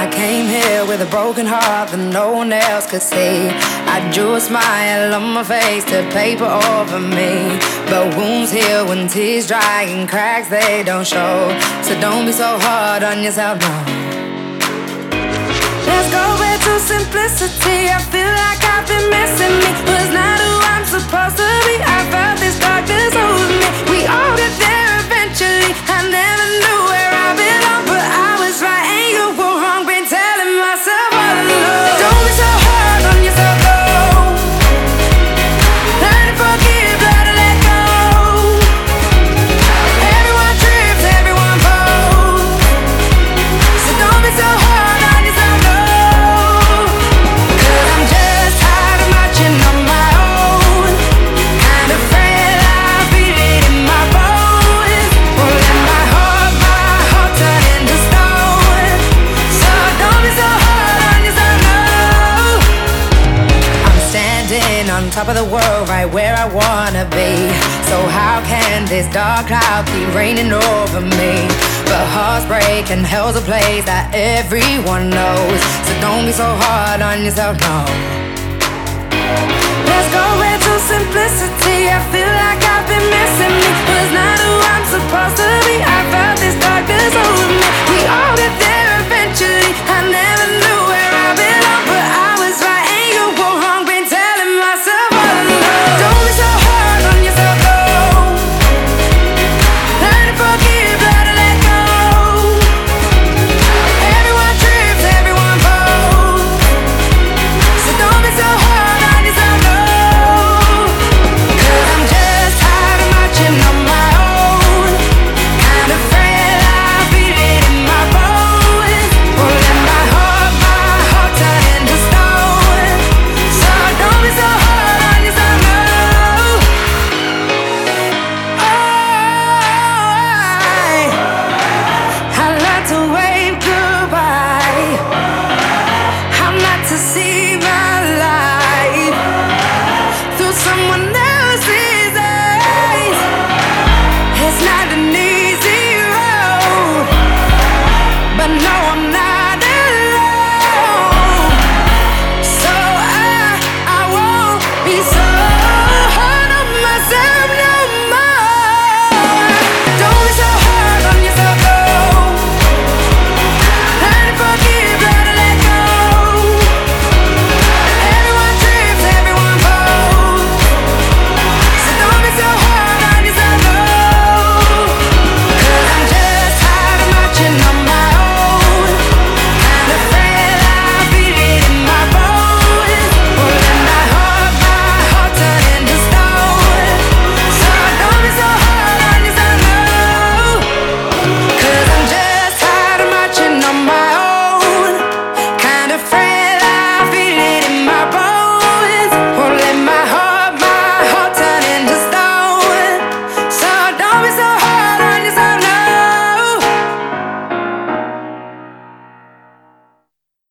I came here with a broken heart that no one else could see. I drew a smile on my face to paper over me, but wounds heal when tears dry and cracks they don't show. So don't be so hard on yourself, no. Let's go back to simplicity. I feel like I've been missing me. Was not who I'm supposed to be. I felt this darkness over me. We all get there eventually. I never knew where I belong, but I was right and you were wrong. Been telling myself all along. Don't be so hard on yourself, though. Learn to forgive, learn to let go. Everyone trips, everyone falls. So don't be so hard on yourself, no. 'Cause I'm just tired of marching on my own. Kind of frail, I feel it in my bones. Won't let my heart turn into stone. So don't be so hard on yourself, no. I'm standing on top of the world, right where I wanna be. So how can this dark cloud keep raining over me? But hearts break and hell's a place that everyone knows. So don't be so hard on yourself, no. Let's go back to simplicity. I feel like I've been missing me. Was not who I'm supposed to be. I felt this darkness over me. We all get